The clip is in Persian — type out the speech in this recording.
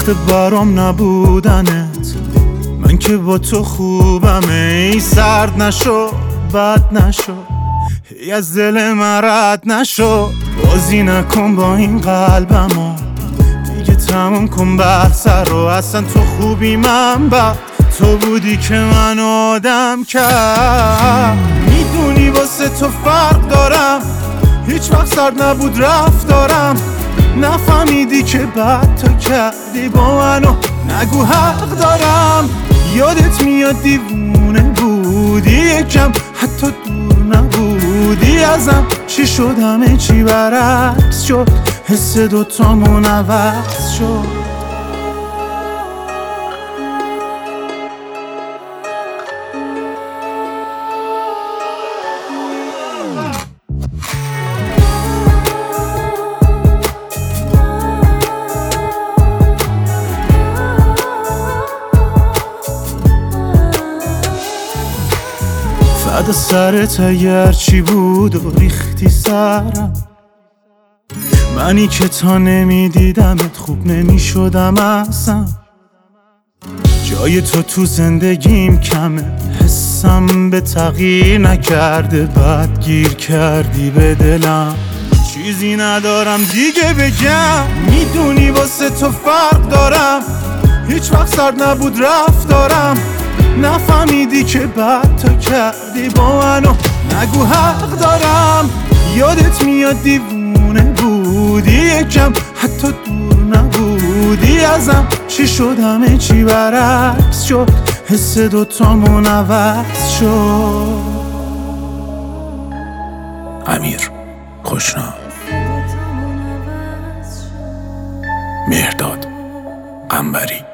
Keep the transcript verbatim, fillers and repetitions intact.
وقت برام نبودنت، من که با تو خوبم. ای سرد نشو بد نشو، ای از دل من رد نشو. بازی نکن با این قلبمو، دیگه تموم کن بحث رو. اصلا تو خوبی من بد، تو بودی که من آدم کرد. میدونی واسه تو فرق دارم، هیچ وقت سرد نبود رفتارم. نفهمیدی که بد تو کردی با منو، نگو حق دارم. یادت میاد دیوونه بودی، یکم حتی دور نبودی ازم. چی شد همه چی برعکس شد، حس دوتامون عوض شد. فدا سرت اگر چی بود و ریختی سرم، منی که تا نمیدیدمت خوب نمیشدم اصلا. جای تو تو زندگیم کمه، حسم به تغییر نکرده، بعد گیر کردی به دلم. چیزی ندارم دیگه بگم، میدونی واسه تو فرق دارم. هیچ وقت سرد نبود رفتارم، نفهمیدی که بد تو کردی با منو، نگو حق دارم. یادت میاد دیوونه بودی، یکم حتی دور نبودی ازم. چی شد همه چی برعکس شد، حس دوتامون عوض شد. امیر خوشنام، مهرداد قنبری.